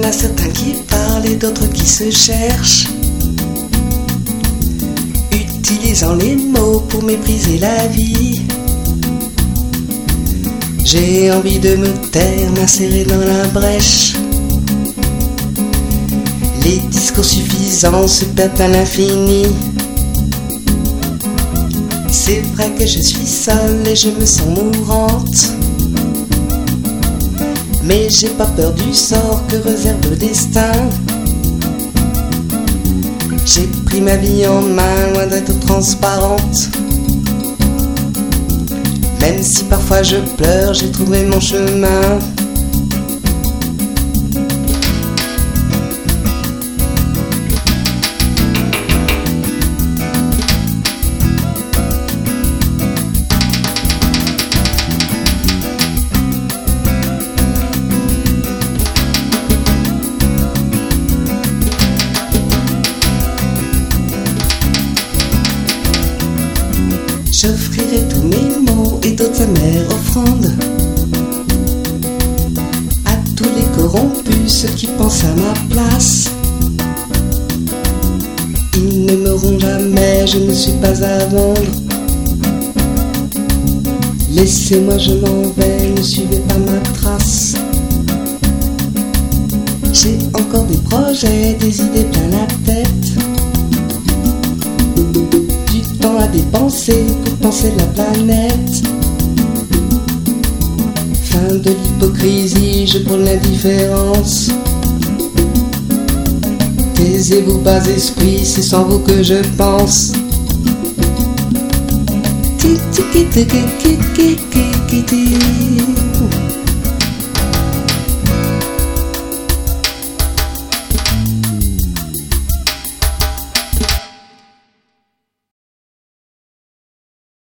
a certains qui parlent et d'autres qui se cherchent, utilisant les mots pour mépriser la vie. J'ai envie de me taire, m'insérer dans la brèche. Les discours suffisants se perdent à l'infini. C'est vrai que je suis seule et je me sens mourante, mais j'ai pas peur du sort que réserve le destin. J'ai pris ma vie en main, loin d'être transparente. Même si parfois je pleure, j'ai trouvé mon chemin. J'offrirai tous mes mots et d'autres amères offrandes à tous les corrompus, ceux qui pensent à ma place. Ils ne m'auront jamais, je ne suis pas à vendre. Laissez-moi, je m'en vais, ne suivez pas ma trace. J'ai encore des projets, des idées plein la tête, à dépenser pour penser la planète. Fin de l'hypocrisie, je prends l'indifférence. Taisez-vous bas esprit, c'est sans vous que je pense. Ti ti ti ti ti ti ti ti ti.